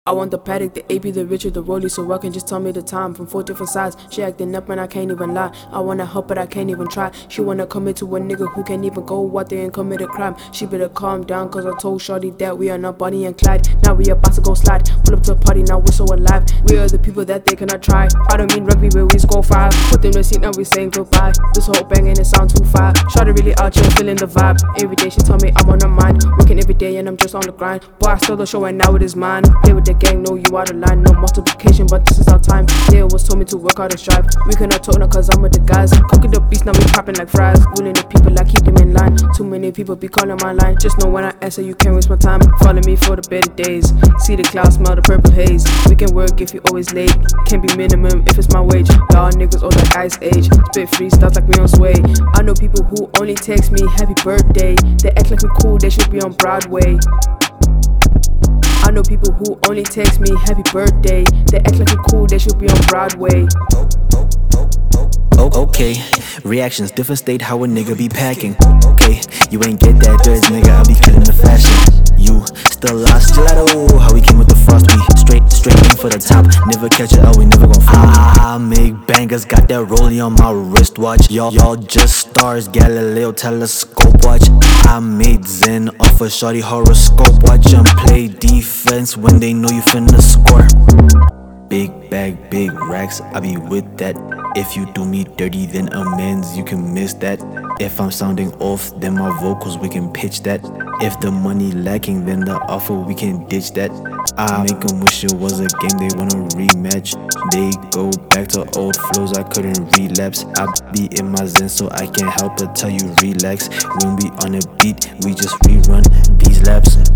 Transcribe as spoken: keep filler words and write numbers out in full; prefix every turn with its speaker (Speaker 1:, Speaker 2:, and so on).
Speaker 1: I want the Paddock, the A P, the Richard, the Rollie, so I can just tell me the time from four different sides. She acting up and I can't even lie. I wanna help but I can't even try. She wanna commit to a nigga who can't even go out there and commit a crime. She better calm down cause I told shorty that we are not Bonnie and Clyde. Now we about to go slide, pull up to a party, now we're so alive. We are the people that they cannot try. I don't mean rugby but we score five. Put them in the seat, now we saying goodbye. This whole bang and it sound too far. Shorty really out here feeling the vibe. Every day she tell me I'm on her mind. Working every day and I'm just on the grind. Boy I stole the show and now it is mine. Play with the gang, know you out of line. No multiplication but this is our time. Yeah, it was told me to work hard and strive. We cannot talk now cause I'm with the guys. Cooking the beast now we popping like fries. Willing the people I keep them in line. Too many people be calling my line. Just know when I answer you can't waste my time. Follow me for the better days. See the clouds, smell the purple haze. We can work if you always late. Can't be minimum if it's my wage. Y'all niggas old like ice age. Spit free stuff like we on sway. I know people who only text me happy birthday. They act like we cool, they should be on Broadway. I know people who only text me happy birthday. They act like we cool, they should be on Broadway.
Speaker 2: Oh, okay, reactions, different state, how a nigga be packing. Okay, you ain't get that dress, nigga, I be killing the fashion. You still lost, gelato, how we came with the frost. We straight, straight in for the top, never catch it up, we never gon' fall. I make bangers, got that rollie on my wristwatch. Y'all, y'all just stars, Galileo telescope watch. I made Zen off a shorty horoscope. Watch 'em play defense when they know you finna score. Big bag, big racks, I be with that. If you do me dirty, then amends, you can miss that. If I'm sounding off, then my vocals, we can pitch that. If the money lacking, then the offer, we can ditch that. I make 'em wish it was a game, they wanna rematch. They go back to old flows, I couldn't relapse. I be in my zen, so I can't help but tell you relax. When we on a beat, we just rerun these laps.